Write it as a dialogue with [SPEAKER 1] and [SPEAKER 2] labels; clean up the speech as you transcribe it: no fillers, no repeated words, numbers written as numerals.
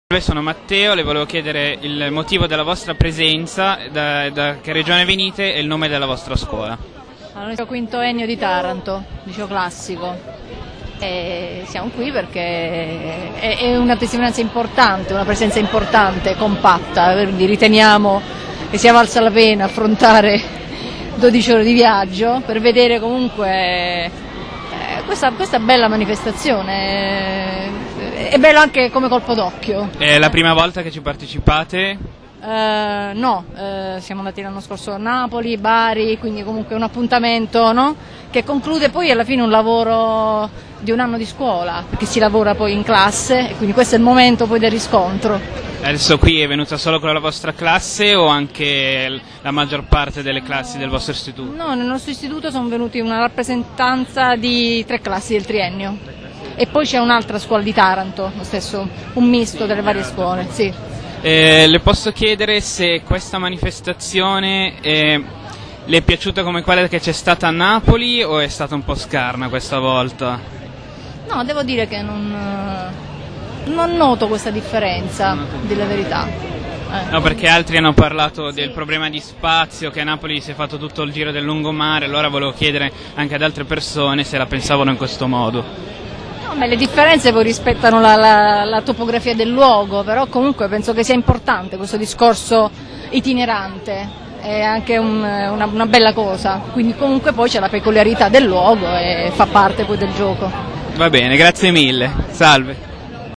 [SPEAKER 1] Sono Matteo, le volevo chiedere il motivo della vostra presenza, da che regione venite e il nome della vostra scuola.
[SPEAKER 2] Allora, noi siamo quinto Ennio di Taranto, liceo classico, e siamo qui perché è una testimonianza importante, una presenza importante, compatta, quindi riteniamo che sia valsa la pena affrontare 12 ore di viaggio per vedere comunque questa bella manifestazione. È bello anche come colpo d'occhio.
[SPEAKER 1] È la prima volta che ci partecipate?
[SPEAKER 2] No, siamo andati l'anno scorso a Napoli, Bari, quindi comunque un appuntamento, no? Che conclude poi alla fine un lavoro di un anno di scuola, perché si lavora poi in classe e quindi questo è il momento poi del riscontro.
[SPEAKER 1] Adesso qui è venuta solo con la vostra classe o anche la maggior parte delle classi del vostro istituto?
[SPEAKER 2] No, nel nostro istituto sono venuti una rappresentanza di 3 classi del triennio. E poi c'è un'altra scuola di Taranto, lo stesso, un misto delle varie scuole, sì.
[SPEAKER 1] Le posso chiedere se questa manifestazione le è piaciuta come quella che c'è stata a Napoli o è stata un po' scarna questa volta?
[SPEAKER 2] No, devo dire che non noto questa differenza, della verità.
[SPEAKER 1] No, perché altri hanno parlato del problema di spazio, che a Napoli si è fatto tutto il giro del lungomare, allora volevo chiedere anche ad altre persone se la pensavano in questo modo.
[SPEAKER 2] No, le differenze poi rispettano la topografia del luogo, però comunque penso che sia importante questo discorso itinerante, è anche una bella cosa, quindi comunque poi c'è la peculiarità del luogo e fa parte poi del gioco.
[SPEAKER 1] Va bene, grazie mille, salve.